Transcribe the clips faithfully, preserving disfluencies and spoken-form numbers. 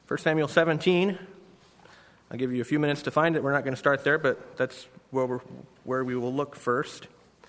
First Samuel seventeen. I'll give you a few minutes to find it. We're not going to start there, but that's where, we're, where we will look first.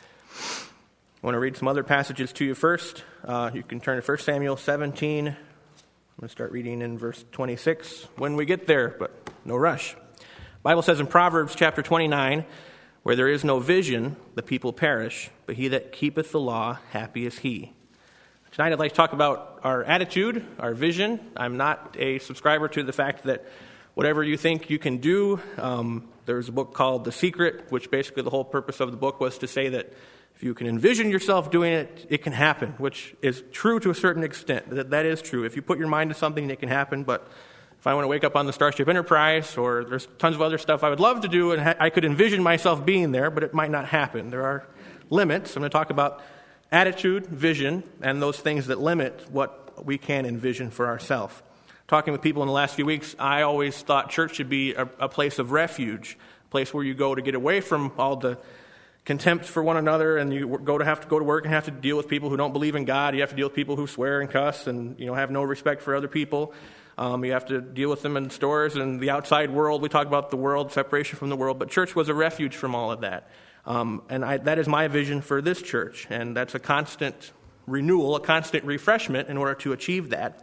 I want to read some other passages to you first. Uh, you can turn to First Samuel seventeen. I'm going to start reading in verse twenty-six when we get there, but no rush. The Bible says in Proverbs chapter twenty-nine, where there is no vision, the people perish, but he that keepeth the law, happy is he. Tonight I'd like to talk about our attitude, our vision. I'm not a subscriber to the fact that whatever you think you can do, um, there's a book called The Secret, which basically the whole purpose of the book was to say that if you can envision yourself doing it, it can happen, which is true to a certain extent. That, that is true. If you put your mind to something, it can happen, but if I want to wake up on the Starship Enterprise, or there's tons of other stuff I would love to do, and ha- I could envision myself being there, but it might not happen. There are limits. I'm going to talk about attitude, vision, and those things that limit what we can envision for ourselves. Talking with people in the last few weeks, I always thought church should be a, a place of refuge, a place where you go to get away from all the contempt for one another, and you go to have to go to work and have to deal with people who don't believe in God. You have to deal with people who swear and cuss and you know have no respect for other people. Um, you have to deal with them in stores and the outside world. We talk about the world, separation from the world, but church was a refuge from all of that. Um, and I, that is my vision for this church, and that's a constant renewal, a constant refreshment in order to achieve that.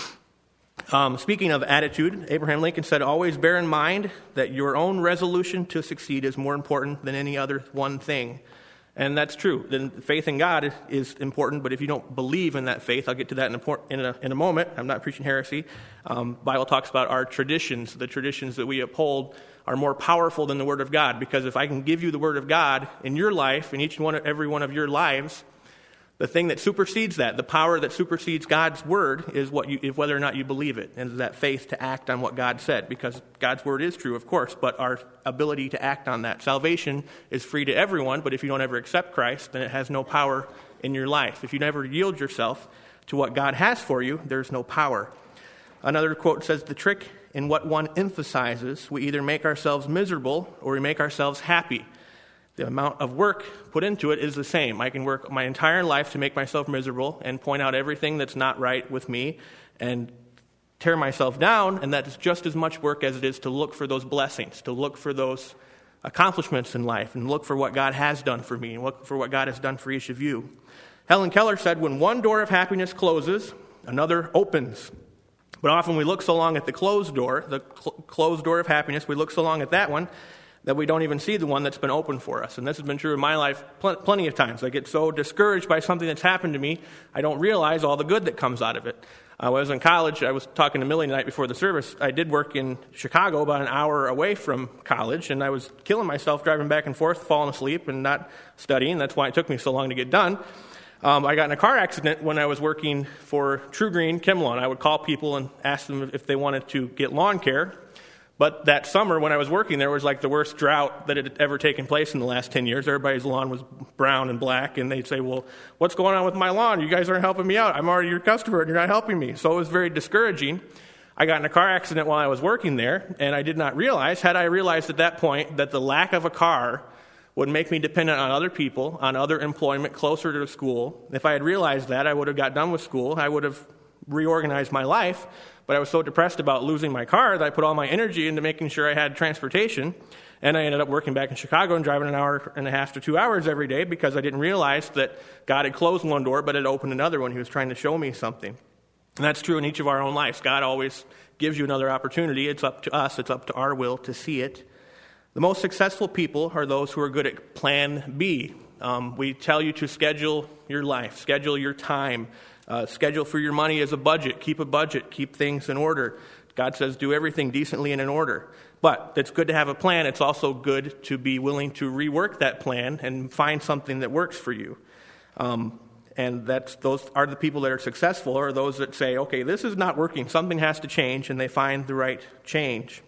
Um, speaking of attitude, Abraham Lincoln said, always bear in mind that your own resolution to succeed is more important than any other one thing. And that's true. Then faith in God is important, but if you don't believe in that faith, I'll get to that in a, in a, in a moment. I'm not preaching heresy. Um, Bible talks about our traditions. The traditions that we uphold are more powerful than the Word of God, because if I can give you the Word of God in your life, in each one, every one of your lives, the thing that supersedes that, the power that supersedes God's Word, is what you, is whether or not you believe it, and is that faith to act on what God said, because God's Word is true, of course, but our ability to act on that. Salvation is free to everyone, but if you don't ever accept Christ, then it has no power in your life. If you never yield yourself to what God has for you, there's no power. Another quote says, the trick in what one emphasizes, we either make ourselves miserable or we make ourselves happy. The amount of work put into it is the same. I can work my entire life to make myself miserable and point out everything that's not right with me and tear myself down, and that's just as much work as it is to look for those blessings, to look for those accomplishments in life, and look for what God has done for me, and look for what God has done for each of you. Helen Keller said, when one door of happiness closes, another opens. But often we look so long at the closed door, the cl- closed door of happiness, we look so long at that one, that we don't even see the one that's been opened for us. And this has been true in my life pl- plenty of times. I get so discouraged by something that's happened to me, I don't realize all the good that comes out of it. Uh, when I was in college, I was talking to Millie the night before the service. I did work in Chicago, about an hour away from college, and I was killing myself driving back and forth, falling asleep and not studying. That's why it took me so long to get done. Um, I got in a car accident when I was working for True Green Chem Lawn. I would call people and ask them if they wanted to get lawn care. But that summer when I was working there was like the worst drought that had ever taken place in the last ten years. Everybody's lawn was brown and black, and they'd say, well, what's going on with my lawn? You guys aren't helping me out. I'm already your customer, and you're not helping me. So it was very discouraging. I got in a car accident while I was working there, and I did not realize, had I realized at that point that the lack of a car would make me dependent on other people, on other employment closer to the school. If I had realized that, I would have got done with school. I would have reorganized my life. But I was so depressed about losing my car that I put all my energy into making sure I had transportation. And I ended up working back in Chicago and driving an hour and a half to two hours every day because I didn't realize that God had closed one door but had opened another when He was trying to show me something. And that's true in each of our own lives. God always gives you another opportunity. It's up to us. It's up to our will to see it. The most successful people are those who are good at plan B. Um, we tell you to schedule your life, schedule your time, uh, schedule for your money as a budget, keep a budget, keep things in order. God says do everything decently and in order. But it's good to have a plan. It's also good to be willing to rework that plan and find something that works for you. Um, and that's those are the people that are successful, or those that say, okay, this is not working, something has to change, and they find the right change.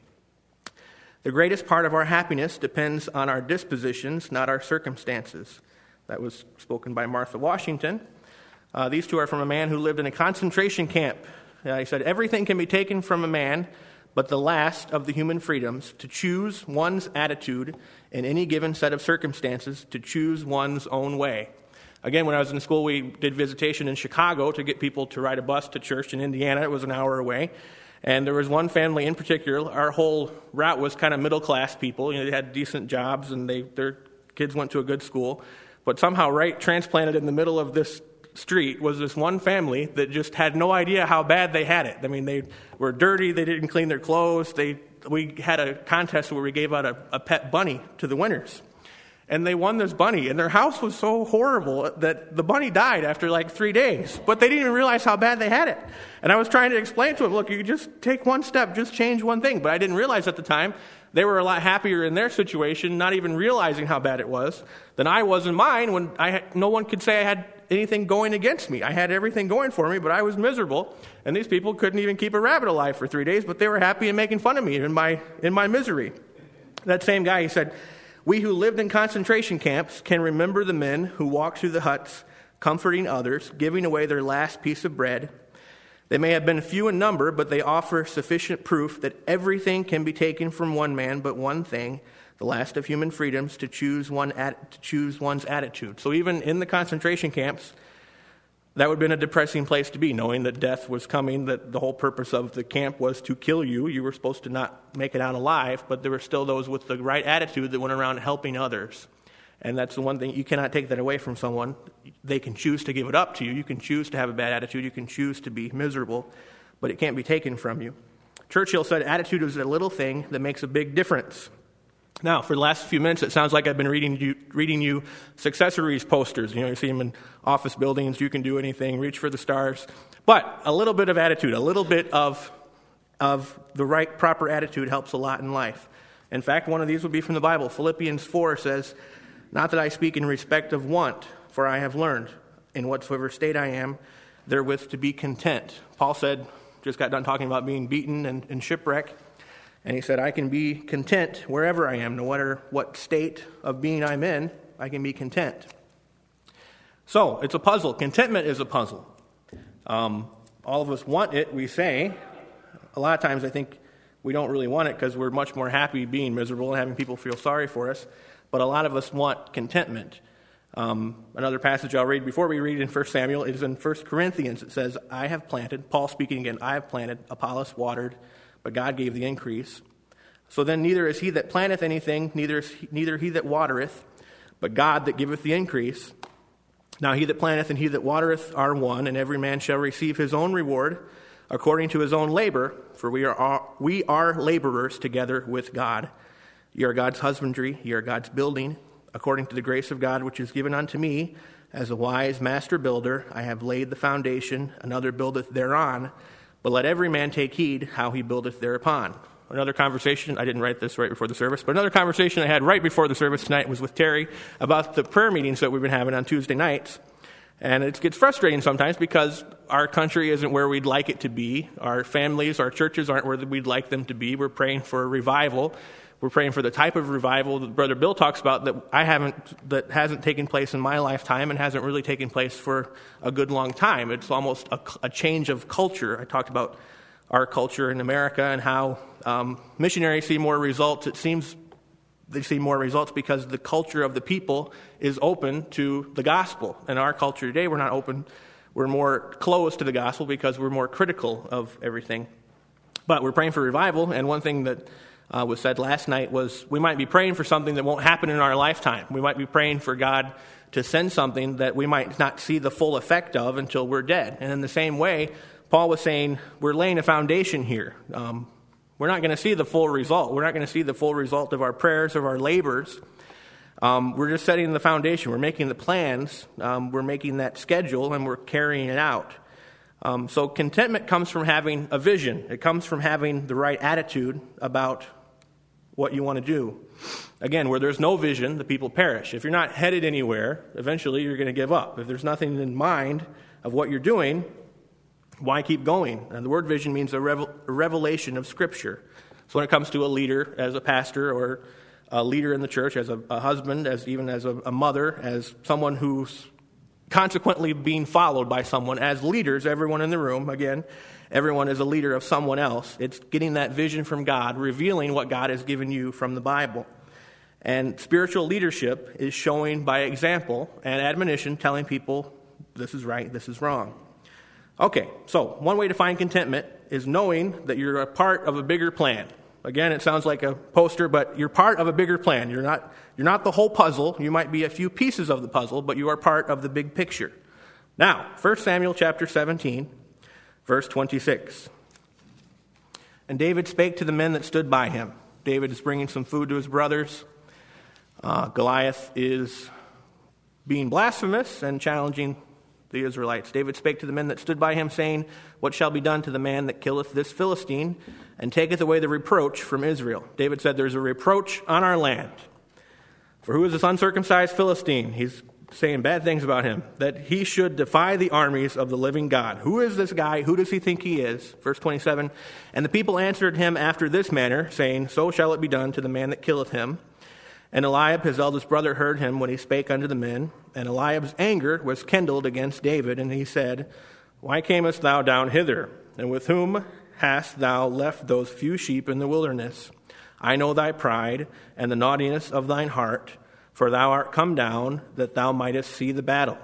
The greatest part of our happiness depends on our dispositions, not our circumstances. That was spoken by Martha Washington. Uh, these two are from a man who lived in a concentration camp. Uh, he said, everything can be taken from a man, but the last of the human freedoms, to choose one's attitude in any given set of circumstances, to choose one's own way. Again, when I was in school, we did visitation in Chicago to get people to ride a bus to church in Indiana. It was an hour away. And there was one family in particular, our whole route was kind of middle-class people. You know, they had decent jobs and they their kids went to a good school. But somehow right transplanted in the middle of this street was this one family that just had no idea how bad they had it. I mean, they were dirty, they didn't clean their clothes. They we had a contest where we gave out a, a pet bunny to the winners. And they won this bunny, and their house was so horrible that the bunny died after like three days. But they didn't even realize how bad they had it. And I was trying to explain to them, look, you just take one step, just change one thing. But I didn't realize at the time they were a lot happier in their situation, not even realizing how bad it was, than I was in mine when I had, no one could say I had anything going against me. I had everything going for me, but I was miserable. And these people couldn't even keep a rabbit alive for three days, but they were happy and making fun of me in my in my misery. That same guy, he said, we who lived in concentration camps can remember the men who walked through the huts, comforting others, giving away their last piece of bread. They may have been few in number, but they offer sufficient proof that everything can be taken from one man but one thing, the last of human freedoms, to choose one at, to choose one's attitude. So even in the concentration camps, that would have been a depressing place to be, knowing that death was coming, that the whole purpose of the camp was to kill you. You were supposed to not make it out alive, but there were still those with the right attitude that went around helping others. And that's the one thing, you cannot take that away from someone. They can choose to give it up to you. You can choose to have a bad attitude. You can choose to be miserable, but it can't be taken from you. Churchill said, attitude is a little thing that makes a big difference. Now, for the last few minutes, it sounds like I've been reading you, reading you Successories posters. You know, you see them in office buildings. You can do anything. Reach for the stars. But a little bit of attitude, a little bit of of the right, proper attitude helps a lot in life. In fact, one of these would be from the Bible. Philippians four says, not that I speak in respect of want, for I have learned, in whatsoever state I am, therewith to be content. Paul said, just got done talking about being beaten and, and shipwreck. And he said, I can be content wherever I am, no matter what state of being I'm in, I can be content. So, it's a puzzle. Contentment is a puzzle. Um, all of us want it, we say. A lot of times I think we don't really want it because we're much more happy being miserable and having people feel sorry for us. But a lot of us want contentment. Um, another passage I'll read before we read in First Samuel is in First Corinthians. It says, I have planted, Paul speaking again, I have planted, Apollos watered, but God gave the increase. So then neither is he that planteth anything, neither is he, neither he that watereth, but God that giveth the increase. Now he that planteth and he that watereth are one, and every man shall receive his own reward according to his own labor, for we are we are laborers together with God. Ye are God's husbandry, ye are God's building, according to the grace of God which is given unto me, as a wise master builder, I have laid the foundation, another buildeth thereon. But let every man take heed how he buildeth thereupon. Another conversation, I didn't write this right before the service, but another conversation I had right before the service tonight was with Terry about the prayer meetings that we've been having on Tuesday nights. And it gets frustrating sometimes because our country isn't where we'd like it to be. Our families, our churches aren't where we'd like them to be. We're praying for a revival. We're praying for the type of revival that Brother Bill talks about that I haven't, that hasn't taken place in my lifetime and hasn't really taken place for a good long time. It's almost a, a change of culture. I talked about our culture in America and how um, missionaries see more results. It seems they see more results because the culture of the people is open to the gospel. In our culture today, we're not open. We're more closed to the gospel because we're more critical of everything. But we're praying for revival, and one thing that Uh, was said last night was we might be praying for something that won't happen in our lifetime. We might be praying for God to send something that we might not see the full effect of until we're dead. And in the same way, Paul was saying we're laying a foundation here. Um, we're not going to see the full result. We're not going to see the full result of our prayers, of our labors. Um, we're just setting the foundation. We're making the plans. Um, we're making that schedule, and we're carrying it out. Um, so contentment comes from having a vision. It comes from having the right attitude about what you want to do. Again, where there's no vision, the people perish. If you're not headed anywhere, eventually you're going to give up. If there's nothing in mind of what you're doing, why keep going? And the word vision means a, revel- a revelation of Scripture. So when it comes to a leader, as a pastor, or a leader in the church, as a, a husband, as even as a, a mother, as someone who's consequently being followed by someone, as leaders, everyone in the room, again, everyone is a leader of someone else. It's getting that vision from God, revealing what God has given you from the Bible. And spiritual leadership is showing by example and admonition, telling people this is right, this is wrong. Okay, so one way to find contentment is knowing that you're a part of a bigger plan. Again, it sounds like a poster, but you're part of a bigger plan. You're not, you're not the whole puzzle. You might be a few pieces of the puzzle, but you are part of the big picture. Now, First Samuel chapter seventeen, verse twenty-six. And David spake to the men that stood by him. David is bringing some food to his brothers. Uh, Goliath is being blasphemous and challenging the Israelites. David spake to the men that stood by him, saying, What shall be done to the man that killeth this Philistine, and taketh away the reproach from Israel? David said, There's a reproach on our land. For who is this uncircumcised Philistine? He's saying bad things about him, that he should defy the armies of the living God. Who is this guy? Who does he think he is? Verse twenty-seven, And the people answered him after this manner, saying, So shall it be done to the man that killeth him. And Eliab, his eldest brother, heard him when he spake unto the men. And Eliab's anger was kindled against David, and he said, Why camest thou down hither? And with whom hast thou left those few sheep in the wilderness? I know thy pride, and the naughtiness of thine heart, for thou art come down, that thou mightest see the battle.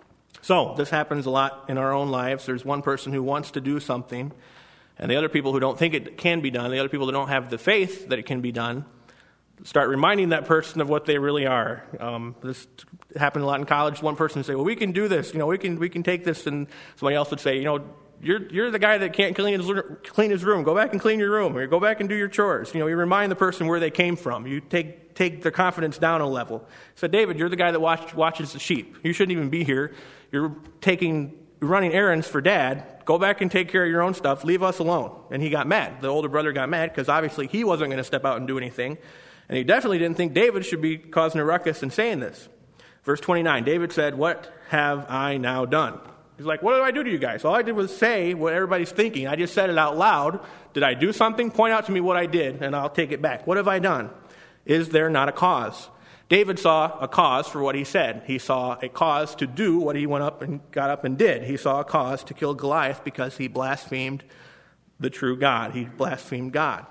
So, this happens a lot in our own lives. There's one person who wants to do something, and the other people who don't think it can be done, the other people that don't have the faith that it can be done, start reminding that person of what they really are. Um, this happened a lot in college. One person would say, well, we can do this. You know, we can we can take this. And somebody else would say, you know, you're you're the guy that can't clean his, clean his room. Go back and clean your room. Or go back and do your chores. You know, you remind the person where they came from. You take take their confidence down a level. So, David, you're the guy that watch, watches the sheep. You shouldn't even be here. You're taking, running errands for Dad. Go back and take care of your own stuff. Leave us alone. And he got mad. The older brother got mad because obviously he wasn't going to step out and do anything. And he definitely didn't think David should be causing a ruckus and saying this. Verse twenty-nine, David said, What have I now done? He's like, what did I do to you guys? All I did was say what everybody's thinking. I just said it out loud. Did I do something? Point out to me what I did, and I'll take it back. What have I done? Is there not a cause? David saw a cause for what he said. He saw a cause to do what he went up and got up and did. He saw a cause to kill Goliath because he blasphemed the true God. He blasphemed God.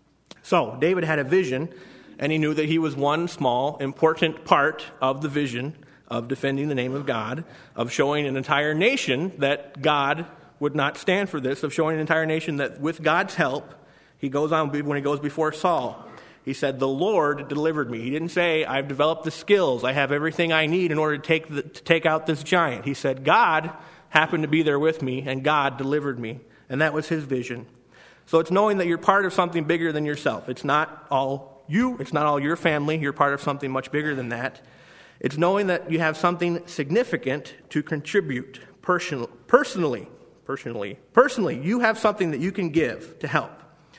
So, David had a vision, and he knew that he was one small, important part of the vision of defending the name of God, of showing an entire nation that God would not stand for this, of showing an entire nation that with God's help, he goes on, when he goes before Saul, he said, the Lord delivered me. He didn't say, I've developed the skills, I have everything I need in order to take, the, to take out this giant. He said, God happened to be there with me, and God delivered me. And that was his vision. So it's knowing that you're part of something bigger than yourself. It's not all you, it's not all your family, you're part of something much bigger than that. It's knowing that you have something significant to contribute person, personally. Personally. Personally, you have something that you can give to help.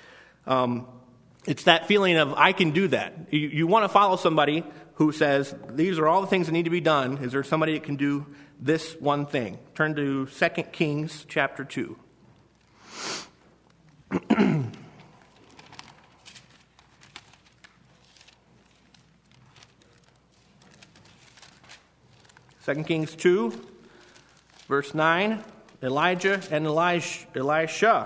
Um, it's that feeling of, I can do that. You, you want to follow somebody who says, these are all the things that need to be done. Is there somebody that can do this one thing? Turn to Second Kings chapter two. Second Kings two, verse nine, Elijah and Elisha, Elisha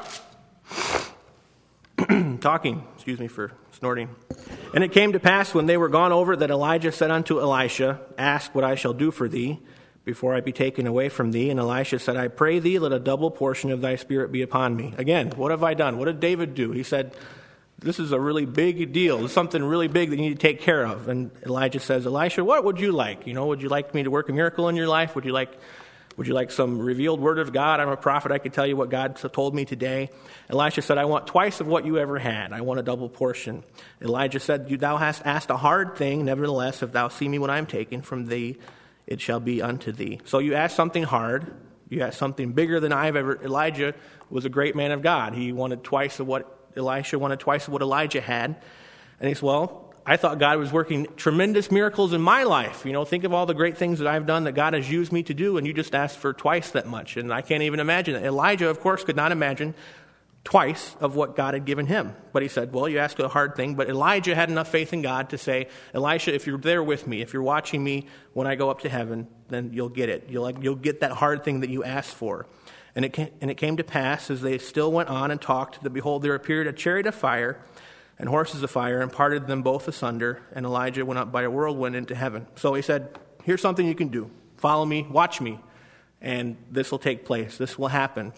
talking, excuse me for snorting. And it came to pass when they were gone over that Elijah said unto Elisha, Ask what I shall do for thee before I be taken away from thee. And Elisha said, I pray thee, let a double portion of thy spirit be upon me. Again, what have I done? What did David do? He said, this is a really big deal. It's something really big that you need to take care of. And Elijah says, Elisha, what would you like? You know, would you like me to work a miracle in your life? Would you like would you like some revealed word of God? I'm a prophet. I can tell you what God told me today. Elisha said, I want twice of what you ever had. I want a double portion. Elijah said, Thou hast asked a hard thing. Nevertheless, if thou see me when I am taken from thee, it shall be unto thee. So you asked something hard. You asked something bigger than I've ever. Elijah was a great man of God. He wanted twice of what Elisha wanted twice of what Elijah had. And he said, well, I thought God was working tremendous miracles in my life. You know, think of all the great things that I've done that God has used me to do, and you just asked for twice that much. And I can't even imagine it. Elijah, of course, could not imagine twice of what God had given him. But he said, well, you asked a hard thing. But Elijah had enough faith in God to say, Elisha, if you're there with me, if you're watching me when I go up to heaven, then you'll get it. You'll, like, you'll get that hard thing that you asked for. And it, came, and it came to pass, as they still went on and talked, that behold, there appeared a chariot of fire and horses of fire, and parted them both asunder, and Elijah went up by a whirlwind into heaven. So he said, here's something you can do. Follow me, watch me. and this will take place. This will happen.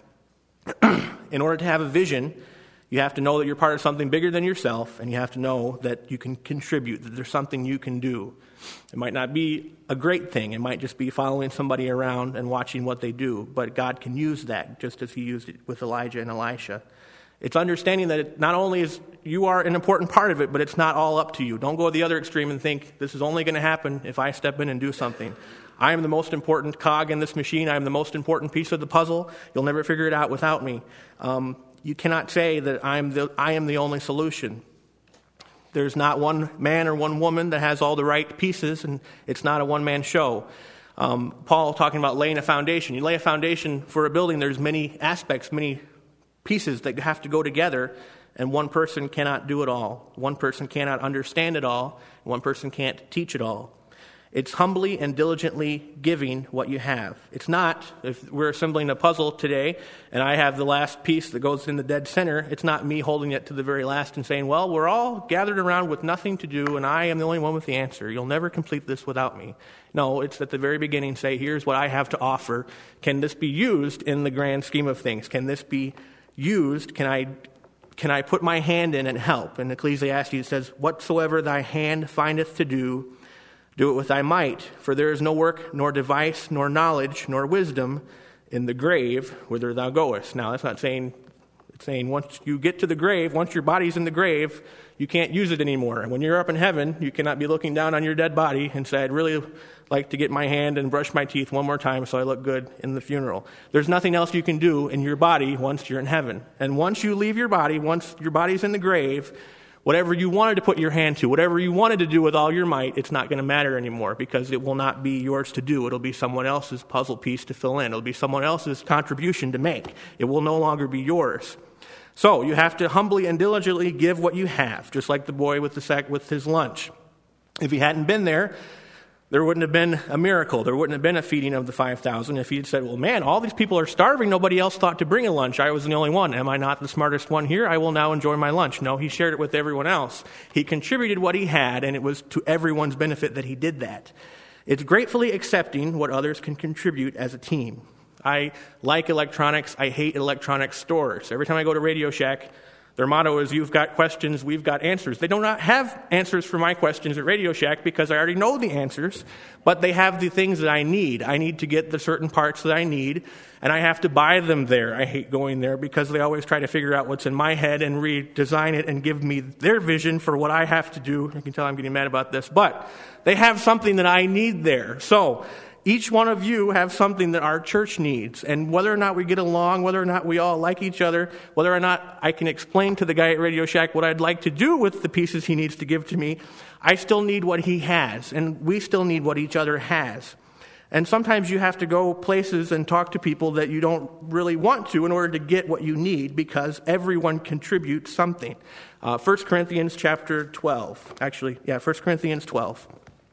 In order to have a vision, you have to know that you're part of something bigger than yourself, and you have to know that you can contribute, that there's something you can do. It might not be a great thing. It might just be following somebody around and watching what they do, but God can use that just as he used it with Elijah and Elisha. It's understanding that it not only is you are an important part of it, but it's not all up to you. Don't go to the other extreme and think this is only going to happen if I step in and do something. I am the most important cog in this machine. I am the most important piece of the puzzle. You'll never figure it out without me. Um, you cannot say that I'm the, I am the only solution. There's not one man or one woman that has all the right pieces, and it's not a one-man show. Um, Paul talking about laying a foundation. You lay a foundation for a building, there's many aspects, many pieces that have to go together, and one person cannot do it all. One person cannot understand it all. One person can't teach it all. It's humbly and diligently giving what you have. It's not, if we're assembling a puzzle today and I have the last piece that goes in the dead center, it's not me holding it to the very last and saying, well, we're all gathered around with nothing to do and I am the only one with the answer. You'll never complete this without me. No, it's at the very beginning say, here's what I have to offer. Can this be used in the grand scheme of things? Can this be used? Can I can I put my hand in and help? In Ecclesiastes it says, whatsoever thy hand findeth to do, do it with thy might, for there is no work, nor device, nor knowledge, nor wisdom in the grave whither thou goest. Now, that's not saying, it's saying once you get to the grave, once your body's in the grave, you can't use it anymore. And when you're up in heaven, you cannot be looking down on your dead body and say, I'd really like to get my hand and brush my teeth one more time so I look good in the funeral. There's nothing else you can do in your body once you're in heaven. And once you leave your body, once your body's in the grave, whatever you wanted to put your hand to, whatever you wanted to do with all your might, it's not going to matter anymore because it will not be yours to do. It'll be someone else's puzzle piece to fill in. It'll be someone else's contribution to make. It will no longer be yours. So you have to humbly and diligently give what you have, just like the boy with the sack with his lunch. If he hadn't been there, there wouldn't have been a miracle. There wouldn't have been a feeding of the five thousand if he had said, well, man, all these people are starving. Nobody else thought to bring a lunch. I was the only one. Am I not the smartest one here? I will now enjoy my lunch. No, he shared it with everyone else. He contributed what he had, and it was to everyone's benefit that he did that. It's gratefully accepting what others can contribute as a team. I like electronics. I hate electronics stores. Every time I go to Radio Shack, their motto is, you've got questions, we've got answers. They do not have answers for my questions at Radio Shack because I already know the answers, but they have the things that I need. I need to get the certain parts that I need, and I have to buy them there. I hate going there because they always try to figure out what's in my head and redesign it and give me their vision for what I have to do. You can tell I'm getting mad about this, but they have something that I need there. So each one of you have something that our church needs. And whether or not we get along, whether or not we all like each other, whether or not I can explain to the guy at Radio Shack what I'd like to do with the pieces he needs to give to me, I still need what he has. And we still need what each other has. And sometimes you have to go places and talk to people that you don't really want to in order to get what you need because everyone contributes something. Uh, First Corinthians chapter twelve. Actually, yeah, First Corinthians twelve.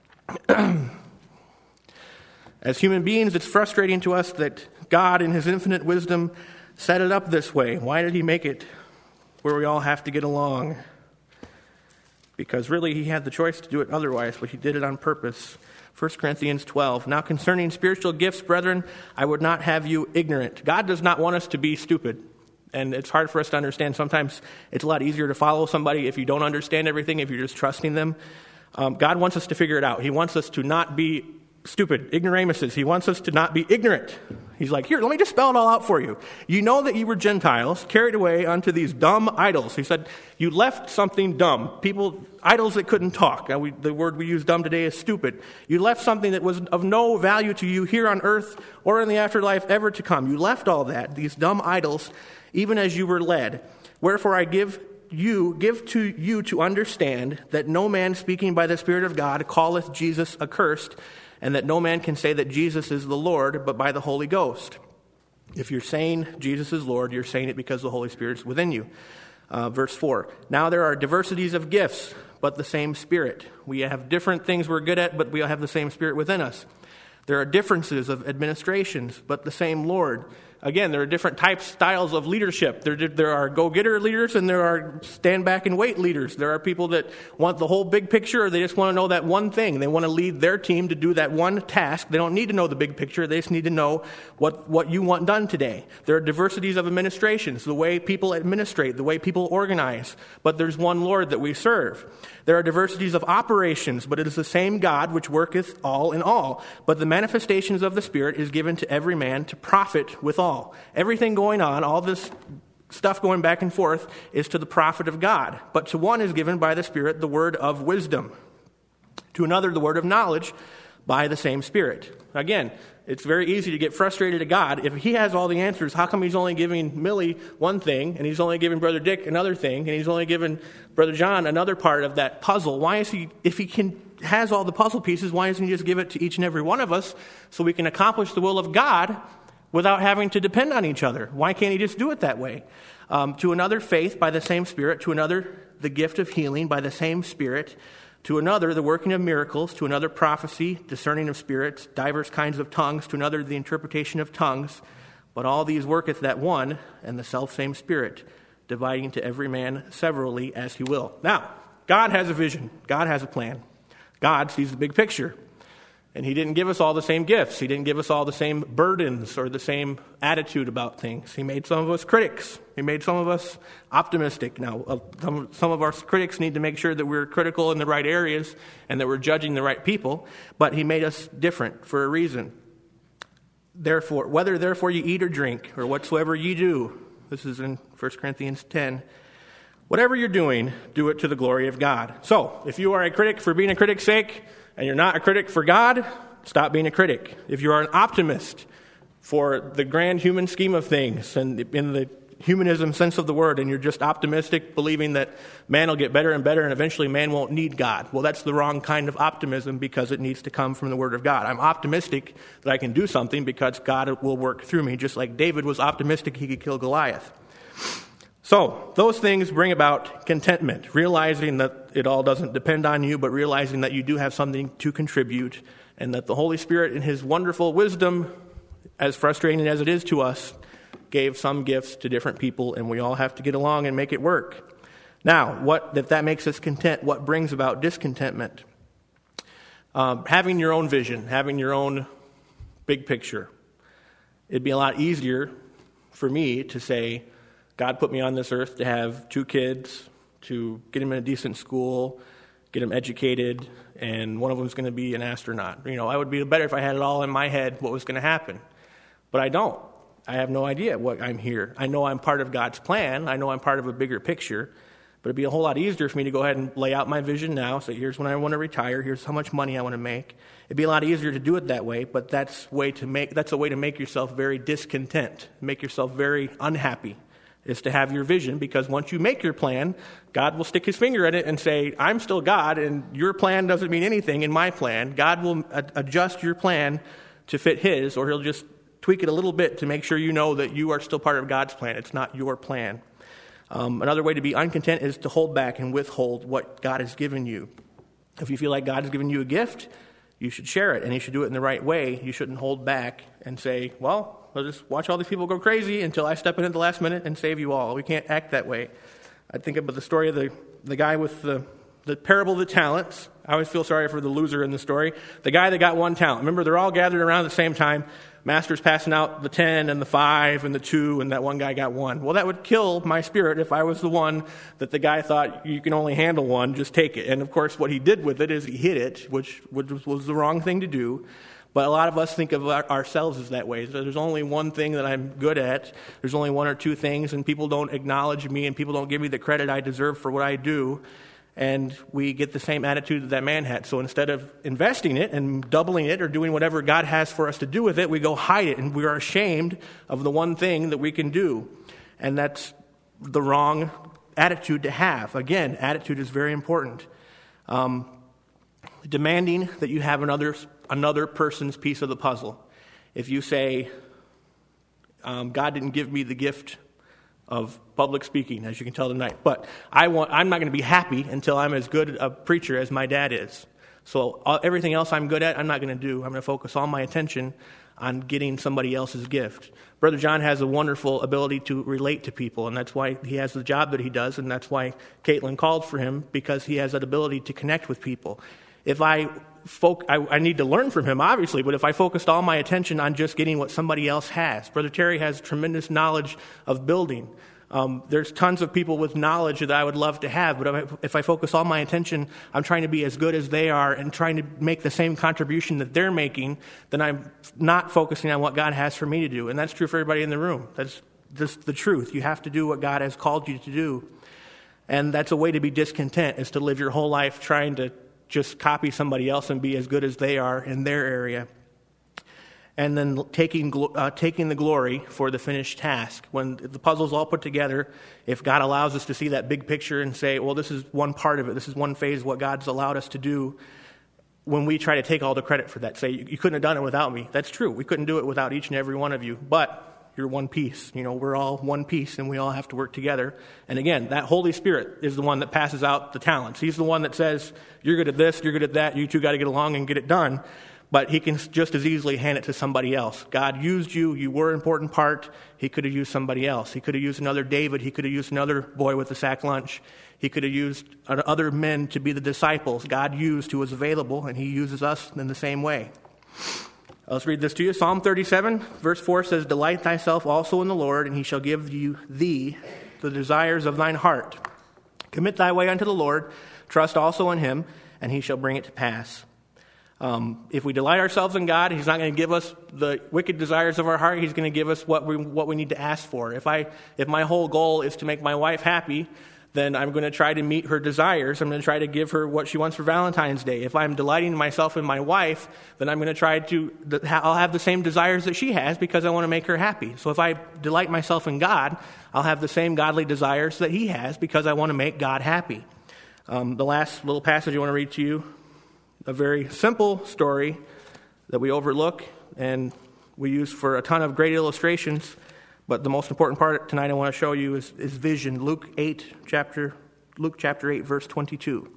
As human beings, it's frustrating to us that God, in his infinite wisdom, set it up this way. Why did he make it where we all have to get along? Because really, he had the choice to do it otherwise, but he did it on purpose. First Corinthians twelve. Now concerning spiritual gifts, brethren, I would not have you ignorant. God does not want us to be stupid. And it's hard for us to understand. Sometimes it's a lot easier to follow somebody if you don't understand everything, if you're just trusting them. Um, God wants us to figure it out. He wants us to not be stupid, ignoramuses. He wants us to not be ignorant. He's like, here, let me just spell it all out for you. You know that you were Gentiles, carried away unto these dumb idols. He said, you left something dumb. People, idols that couldn't talk. Now we, the word we use dumb today is stupid. You left something that was of no value to you here on earth or in the afterlife ever to come. You left all that, these dumb idols, even as you were led. Wherefore I give you, give to you to understand that no man speaking by the Spirit of God calleth Jesus accursed, and that no man can say that Jesus is the Lord, but by the Holy Ghost. If you're saying Jesus is Lord, you're saying it because the Holy Spirit is within you. Uh, verse four, now there are diversities of gifts, but the same Spirit. We have different things we're good at, but we all have the same Spirit within us. There are differences of administrations, but the same Lord. Again, there are different types, styles of leadership. There, there are go-getter leaders and there are stand back and wait leaders. There are people that want the whole big picture, or they just want to know that one thing. They want to lead their team to do that one task. They don't need to know the big picture. They just need to know what, what you want done today. There are diversities of administrations, the way people administrate, the way people organize. But there's one Lord that we serve. There are diversities of operations, but it is the same God which worketh all in all. But the manifestations of the Spirit is given to every man to profit withal. Everything going on, all this stuff going back and forth, is to the profit of God. But to one is given by the Spirit the word of wisdom. To another the word of knowledge by the same Spirit. Again, it's very easy to get frustrated at God. If he has all the answers, how come he's only giving Millie one thing, and he's only giving Brother Dick another thing, and he's only giving Brother John another part of that puzzle? Why is he, if he can has all the puzzle pieces, why doesn't he just give it to each and every one of us so we can accomplish the will of God without having to depend on each other? Why can't he just do it that way? Um, to another, faith by the same Spirit. To another, the gift of healing by the same Spirit. To another, the working of miracles. To another, prophecy, discerning of spirits, divers kinds of tongues. To another, the interpretation of tongues. But all these worketh that one and the selfsame Spirit, dividing to every man severally as he will. Now, God has a vision. God has a plan. God sees the big picture. And he didn't give us all the same gifts. He didn't give us all the same burdens or the same attitude about things. He made some of us critics. He made some of us optimistic. Now, uh, some, some of our critics need to make sure that we're critical in the right areas and that we're judging the right people. But he made us different for a reason. Therefore, whether therefore you eat or drink or whatsoever ye do, this is in First Corinthians ten, whatever you're doing, do it to the glory of God. So, if you are a critic for being a critic's sake, and you're not a critic for God, stop being a critic. If you are an optimist for the grand human scheme of things and in the humanism sense of the word, and you're just optimistic, believing that man will get better and better and eventually man won't need God, well, that's the wrong kind of optimism because it needs to come from the word of God. I'm optimistic that I can do something because God will work through me, just like David was optimistic he could kill Goliath. So, those things bring about contentment, realizing that it all doesn't depend on you, but realizing that you do have something to contribute, and that the Holy Spirit, in his wonderful wisdom, as frustrating as it is to us, gave some gifts to different people, and we all have to get along and make it work. Now, what if that makes us content, what brings about discontentment? Um, having your own vision, having your own big picture. It'd be a lot easier for me to say, God put me on this earth to have two kids, to get them in a decent school, get them educated, and one of them is going to be an astronaut. You know, I would be better if I had it all in my head what was going to happen. But I don't. I have no idea what I'm here. I know I'm part of God's plan. I know I'm part of a bigger picture. But it'd be a whole lot easier for me to go ahead and lay out my vision now. So here's when I want to retire. Here's how much money I want to make. It'd be a lot easier to do it that way. But that's way to make that's a way to make yourself very discontent, make yourself very unhappy. Is to have your vision, because once you make your plan, God will stick his finger at it and say, I'm still God, and your plan doesn't mean anything in my plan. God will ad- adjust your plan to fit his, or he'll just tweak it a little bit to make sure you know that you are still part of God's plan. It's not your plan. Um, another way to be uncontent is to hold back and withhold what God has given you. If you feel like God has given you a gift, you should share it, and you should do it in the right way. You shouldn't hold back and say, well, I'll just watch all these people go crazy until I step in at the last minute and save you all. We can't act that way. I think about the story of the, the guy with the, the parable of the talents. I always feel sorry for the loser in the story. The guy that got one talent. Remember, they're all gathered around at the same time. Master's passing out the ten and the five and the two, and that one guy got one. Well, that would kill my spirit if I was the one that the guy thought, you can only handle one, just take it. And, of course, what he did with it is he hid it, which, which was the wrong thing to do. But a lot of us think of ourselves as that way. So there's only one thing that I'm good at. There's only one or two things, and people don't acknowledge me, and people don't give me the credit I deserve for what I do. And we get the same attitude that that man had. So instead of investing it and doubling it or doing whatever God has for us to do with it, we go hide it, and we are ashamed of the one thing that we can do. And that's the wrong attitude to have. Again, attitude is very important. Um, demanding that you have another another person's piece of the puzzle. If you say, um, God didn't give me the gift of public speaking, as you can tell tonight, but I want, I'm not going to be happy until I'm as good a preacher as my dad is. So uh, everything else I'm good at, I'm not going to do. I'm going to focus all my attention on getting somebody else's gift. Brother John has a wonderful ability to relate to people, and that's why he has the job that he does, and that's why Caitlin called for him, because he has that ability to connect with people. If I, folk, I, I need to learn from him, obviously, but if I focused all my attention on just getting what somebody else has, Brother Terry has tremendous knowledge of building. Um, there's tons of people with knowledge that I would love to have, but if I, if I focus all my attention on trying to be as good as they are and trying to make the same contribution that they're making, then I'm not focusing on what God has for me to do. And that's true for everybody in the room. That's just the truth. You have to do what God has called you to do. And that's a way to be discontent, is to live your whole life trying to just copy somebody else and be as good as they are in their area. And then taking uh, taking the glory for the finished task. When the puzzle's all put together, if God allows us to see that big picture and say, well, this is one part of it, this is one phase of what God's allowed us to do, when we try to take all the credit for that, say, you couldn't have done it without me. That's true. We couldn't do it without each and every one of you. But you're one piece. You know, we're all one piece, and we all have to work together. And again, that Holy Spirit is the one that passes out the talents. He's the one that says, you're good at this, you're good at that, you two got to get along and get it done. But he can just as easily hand it to somebody else. God used you. You were an important part. He could have used somebody else. He could have used another David. He could have used another boy with a sack lunch. He could have used other men to be the disciples God used who was available, and he uses us in the same way. Let's read this to you. Psalm thirty-seven, verse four says, delight thyself also in the Lord, and he shall give you thee the desires of thine heart. Commit thy way unto the Lord. Trust also in him, and he shall bring it to pass. Um, if we delight ourselves in God, he's not going to give us the wicked desires of our heart. He's going to give us what we what we need to ask for. If I if my whole goal is to make my wife happy, then I'm going to try to meet her desires. I'm going to try to give her what she wants for Valentine's Day. If I'm delighting myself in my wife, then I'm going to try to, I'll have the same desires that she has because I want to make her happy. So if I delight myself in God, I'll have the same godly desires that he has because I want to make God happy. Um, the last little passage I want to read to you, a very simple story that we overlook and we use for a ton of great illustrations, but the most important part tonight I want to show you is, is vision. Luke eight, chapter Luke chapter eight, verse twenty-two.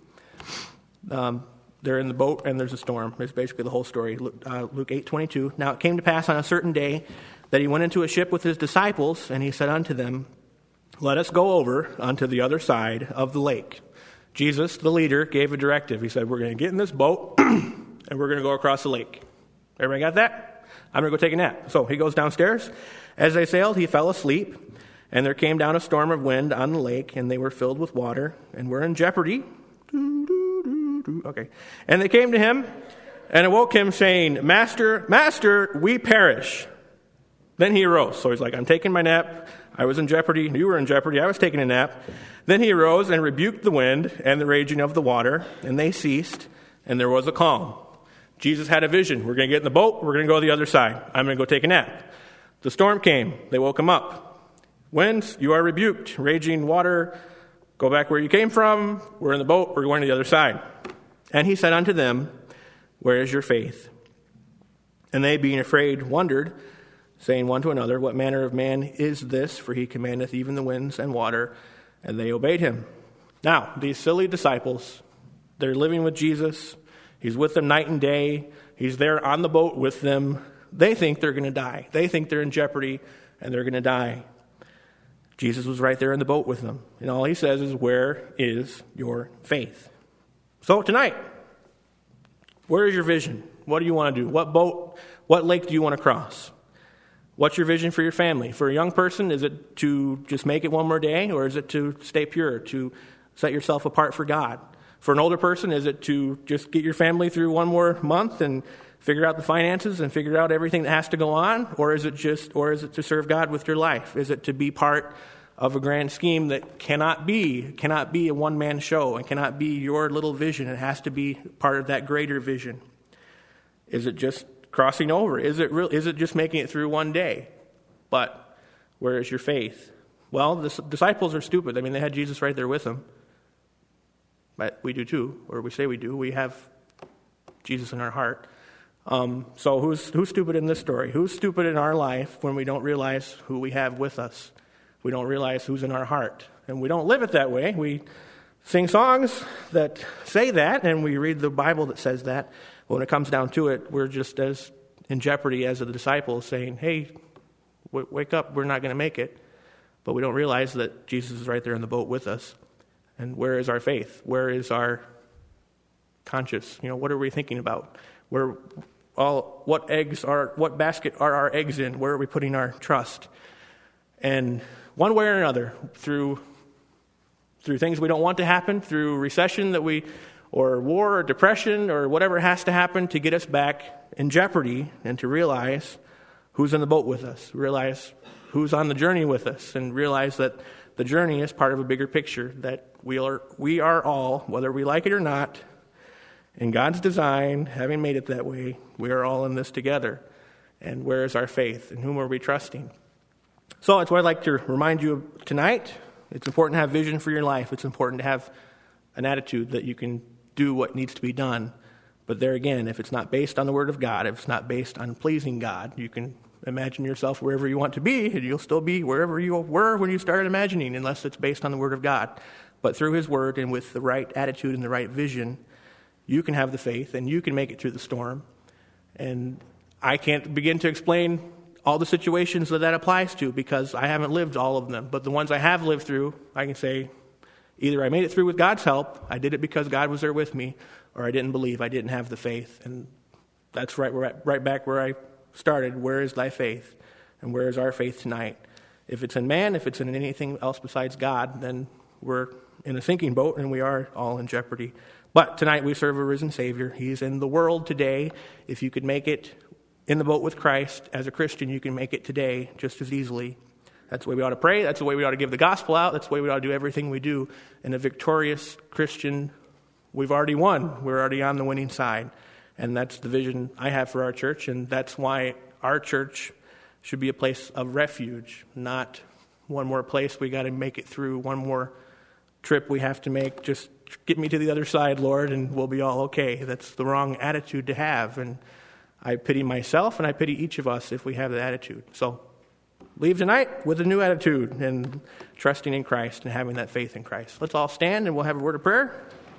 Um, they're in the boat and there's a storm. It's basically the whole story. Luke, uh, Luke eight, twenty-two. Now it came to pass on a certain day that he went into a ship with his disciples, and he said unto them, let us go over unto the other side of the lake. Jesus, the leader, gave a directive. He said, we're going to get in this boat, and we're going to go across the lake. Everybody got that? I'm going to go take a nap. So he goes downstairs. As they sailed, he fell asleep, and there came down a storm of wind on the lake, and they were filled with water, and were in jeopardy. Okay. And they came to him, and awoke him, saying, Master, Master, we perish. Then he arose. So he's like, I'm taking my nap. I was in jeopardy. You were in jeopardy. I was taking a nap. Then he arose and rebuked the wind and the raging of the water, and they ceased, and there was a calm. Jesus had a vision. We're going to get in the boat. We're going to go to the other side. I'm going to go take a nap. The storm came. They woke him up. Winds, you are rebuked. Raging water, go back where you came from. We're in the boat. We're going to the other side. And he said unto them, where is your faith? And they, being afraid, wondered, saying one to another, what manner of man is this? For he commandeth even the winds and water, and they obeyed him. Now, these silly disciples, they're living with Jesus. He's with them night and day. He's there on the boat with them. They think they're going to die. They think they're in jeopardy, and they're going to die. Jesus was right there in the boat with them. And all he says is, where is your faith? So tonight, where is your vision? What do you want to do? What boat, what lake do you want to cross? What's your vision for your family? For a young person, is it to just make it one more day, or is it to stay pure, to set yourself apart for God? For an older person, is it to just get your family through one more month and figure out the finances and figure out everything that has to go on? Or is it just, or is it to serve God with your life? Is it to be part of a grand scheme that cannot be, cannot be a one-man show and cannot be your little vision? It has to be part of that greater vision. Is it just crossing over? Is it real? Is it just making it through one day? But where is your faith? Well, the disciples are stupid. I mean, they had Jesus right there with them. But we do too, or we say we do. We have Jesus in our heart. Um, so who's who's stupid in this story? Who's stupid in our life when we don't realize who we have with us? We don't realize who's in our heart. And we don't live it that way. We sing songs that say that, and we read the Bible that says that. When it comes down to it, we're just as in jeopardy as the disciples, saying, hey, w- wake up, we're not going to make it. But we don't realize that Jesus is right there in the boat with us. And where is our faith? Where is our conscience? You know, what are we thinking about? Where all what eggs are what basket are our eggs in? Where are we putting our trust? And one way or another, through through things we don't want to happen, through recession that we or war or depression or whatever has to happen to get us back in jeopardy, and to realize who's in the boat with us, realize who's on the journey with us, and realize that the journey is part of a bigger picture, that we are we are all, whether we like it or not, in God's design, having made it that way, we are all in this together. And where is our faith? And whom are we trusting? So that's what I'd like to remind you of tonight. It's important to have vision for your life. It's important to have an attitude that you can do what needs to be done. But there again, if it's not based on the Word of God, if it's not based on pleasing God, you can imagine yourself wherever you want to be, and you'll still be wherever you were when you started imagining, unless it's based on the Word of God. But through His Word and with the right attitude and the right vision, you can have the faith, and you can make it through the storm. And I can't begin to explain all the situations that that applies to, because I haven't lived all of them. But the ones I have lived through, I can say, either I made it through with God's help, I did it because God was there with me, or I didn't believe, I didn't have the faith. And that's right, we're at, right back where I started. Where is thy faith? And where is our faith tonight? If it's in man, if it's in anything else besides God, then we're in a sinking boat, and we are all in jeopardy. But tonight we serve a risen Savior. He's in the world today. If you could make it in the boat with Christ as a Christian, you can make it today just as easily. That's the way we ought to pray. That's the way we ought to give the gospel out. That's the way we ought to do everything we do. In a victorious Christian, we've already won. We're already on the winning side. And that's the vision I have for our church. And that's why our church should be a place of refuge, not one more place we got to make it through, one more trip we have to make. Just get me to the other side, Lord, and we'll be all okay. That's the wrong attitude to have. And I pity myself, and I pity each of us if we have that attitude. So leave tonight with a new attitude and trusting in Christ and having that faith in Christ. Let's all stand, and we'll have a word of prayer.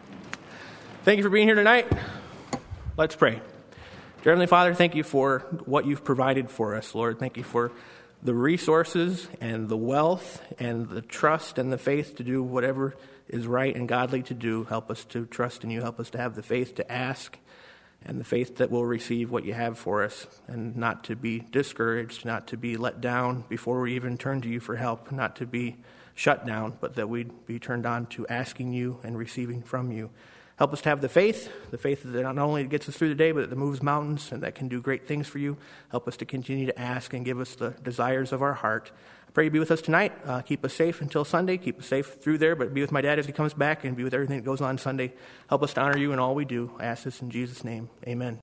Thank you for being here tonight. Let's pray. Dear Heavenly Father, thank you for what you've provided for us, Lord. Thank you for the resources and the wealth and the trust and the faith to do whatever is right and godly to do. Help us to trust in you. Help us to have the faith to ask, and the faith that we'll receive what you have for us, and not to be discouraged, not to be let down before we even turn to you for help, not to be shut down, but that we'd be turned on to asking you and receiving from you. Help us to have the faith, the faith that not only gets us through the day, but that moves mountains and that can do great things for you. Help us to continue to ask and give us the desires of our heart. I pray you be with us tonight. Uh, keep us safe until Sunday. Keep us safe through there, but be with my dad as he comes back, and be with everything that goes on Sunday. Help us to honor you in all we do. I ask this in Jesus' name. Amen.